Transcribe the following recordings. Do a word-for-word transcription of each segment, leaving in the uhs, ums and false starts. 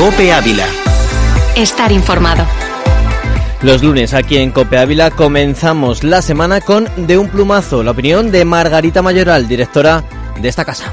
COPE Ávila. Estar informado. Los lunes aquí en COPE Ávila comenzamos la semana con De un plumazo, la opinión de Margarita Mayoral, directora de esta casa.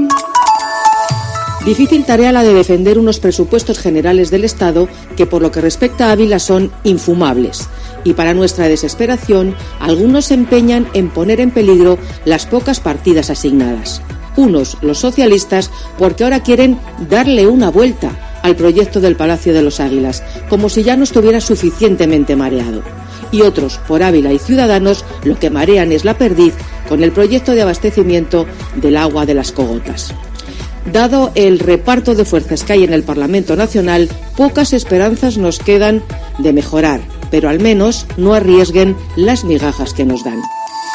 Difícil tarea la de defender unos presupuestos generales del Estado que por lo que respecta a Ávila son infumables. Y para nuestra desesperación, algunos se empeñan en poner en peligro las pocas partidas asignadas. Unos, los socialistas, porque ahora quieren darle una vuelta al proyecto del Palacio de los Águilas, como si ya no estuviera suficientemente mareado. Y otros, por Ávila y Ciudadanos, lo que marean es la perdiz con el proyecto de abastecimiento del agua de las Cogotas. Dado el reparto de fuerzas que hay en el Parlamento Nacional, pocas esperanzas nos quedan de mejorar, pero al menos no arriesguen las migajas que nos dan.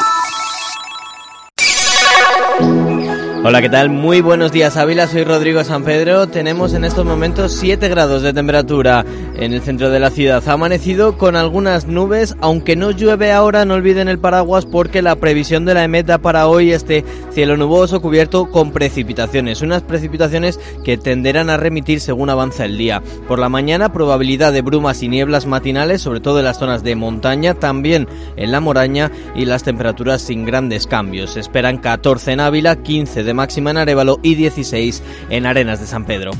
Hola, ¿qué tal? Muy buenos días, Ávila. Soy Rodrigo San Pedro. Tenemos en estos momentos siete grados de temperatura en el centro de la ciudad. Ha amanecido con algunas nubes, aunque no llueve ahora, no olviden el paraguas porque la previsión de la EMET da para hoy este cielo nuboso cubierto con precipitaciones. Unas precipitaciones que tenderán a remitir según avanza el día. Por la mañana, probabilidad de brumas y nieblas matinales, sobre todo en las zonas de montaña, también en la Moraña, y las temperaturas sin grandes cambios. Se esperan catorce en Ávila, quince de máxima en Arévalo y dieciséis en Arenas de San Pedro.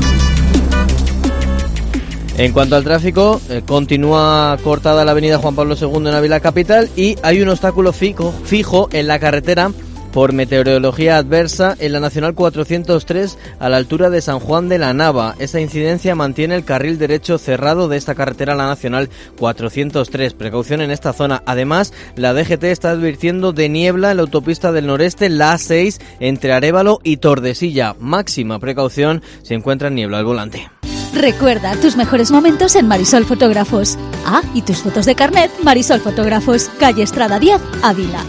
En cuanto al tráfico, eh, continúa cortada la avenida Juan Pablo segundo en Ávila capital y hay un obstáculo fijo, fijo en la carretera por meteorología adversa en la Nacional cuatrocientos tres a la altura de San Juan de la Nava. Esa incidencia mantiene el carril derecho cerrado de esta carretera, la Nacional cuatrocientos tres. Precaución en esta zona. Además, la D G T está advirtiendo de niebla en la autopista del noreste, la A seis, entre Arévalo y Tordesillas. Máxima precaución si encuentran niebla al volante. Recuerda tus mejores momentos en Marisol Fotógrafos. Ah, y tus fotos de carnet, Marisol Fotógrafos, calle Estrada diez, Ávila.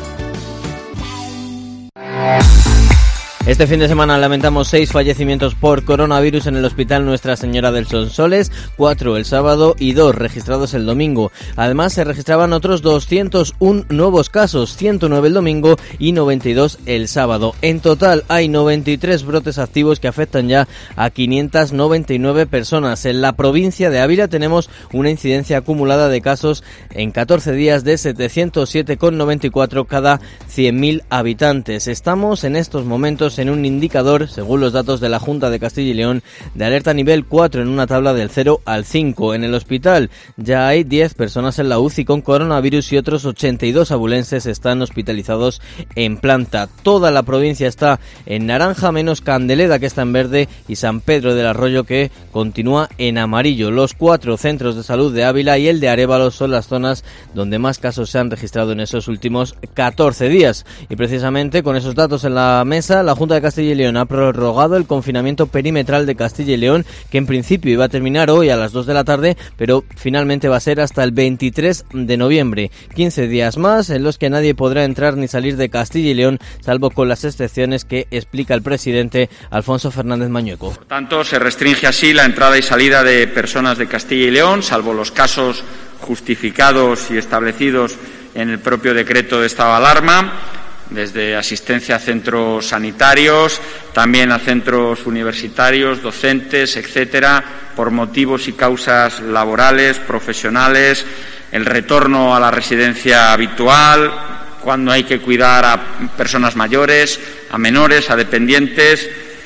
Este fin de semana lamentamos seis fallecimientos por coronavirus en el Hospital Nuestra Señora del Sonsoles, cuatro el sábado y dos registrados el domingo. Además, se registraban otros doscientos uno nuevos casos, ciento nueve el domingo y noventa y dos el sábado. En total hay noventa y tres brotes activos que afectan ya a quinientas noventa y nueve personas. En la provincia de Ávila tenemos una incidencia acumulada de casos en catorce días de setecientos siete coma noventa y cuatro cada cien mil habitantes. Estamos en estos momentos en un indicador, según los datos de la Junta de Castilla y León, de alerta nivel cuatro en una tabla del cero al cinco. En el hospital ya hay diez personas en la U C I con coronavirus y otros ochenta y dos abulenses están hospitalizados en planta. Toda la provincia está en naranja, menos Candeleda, que está en verde, y San Pedro del Arroyo, que continúa en amarillo. Los cuatro centros de salud de Ávila y el de Arévalo son las zonas donde más casos se han registrado en esos últimos catorce días. Y precisamente con esos datos en la mesa, la Junta de Castilla y León ha prorrogado el confinamiento perimetral de Castilla y León, que en principio iba a terminar hoy a las dos de la tarde, pero finalmente va a ser hasta el veintitrés de noviembre. quince días más en los que nadie podrá entrar ni salir de Castilla y León, salvo con las excepciones que explica el presidente Alfonso Fernández Mañueco. Por tanto, se restringe así la entrada y salida de personas de Castilla y León, salvo los casos justificados y establecidos en el propio decreto de estado de alarma, desde asistencia a centros sanitarios, también a centros universitarios, docentes, etcétera, por motivos y causas laborales, profesionales, el retorno a la residencia habitual, cuando hay que cuidar a personas mayores, a menores, a dependientes.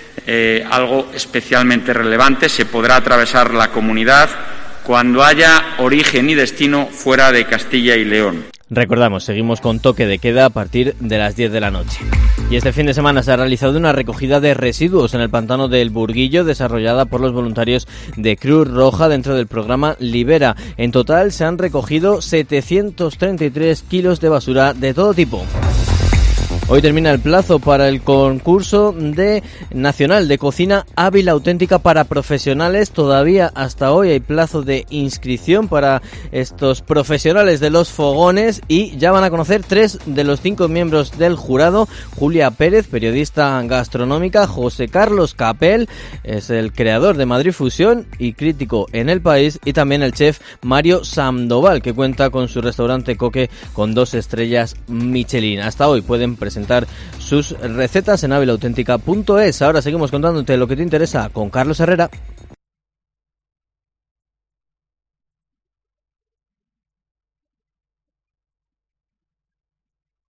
Eh, algo especialmente relevante, se podrá atravesar la comunidad cuando haya origen y destino fuera de Castilla y León. Recordamos, seguimos con toque de queda a partir de las diez de la noche. Y este fin de semana se ha realizado una recogida de residuos en el pantano del Burguillo, desarrollada por los voluntarios de Cruz Roja dentro del programa Libera. En total se han recogido setecientos treinta y tres kilos de basura de todo tipo. Hoy termina el plazo para el concurso de nacional de cocina Ávila Auténtica para profesionales. Todavía hasta hoy hay plazo de inscripción para estos profesionales de los fogones y ya van a conocer tres de los cinco miembros del jurado. Julia Pérez, periodista gastronómica; José Carlos Capel, es el creador de Madrid Fusión y crítico en El País; y también el chef Mario Sandoval, que cuenta con su restaurante Coque con dos estrellas Michelin. Hasta hoy pueden presentar sus recetas en ávila auténtica punto es. Ahora seguimos contándote lo que te interesa con Carlos Herrera.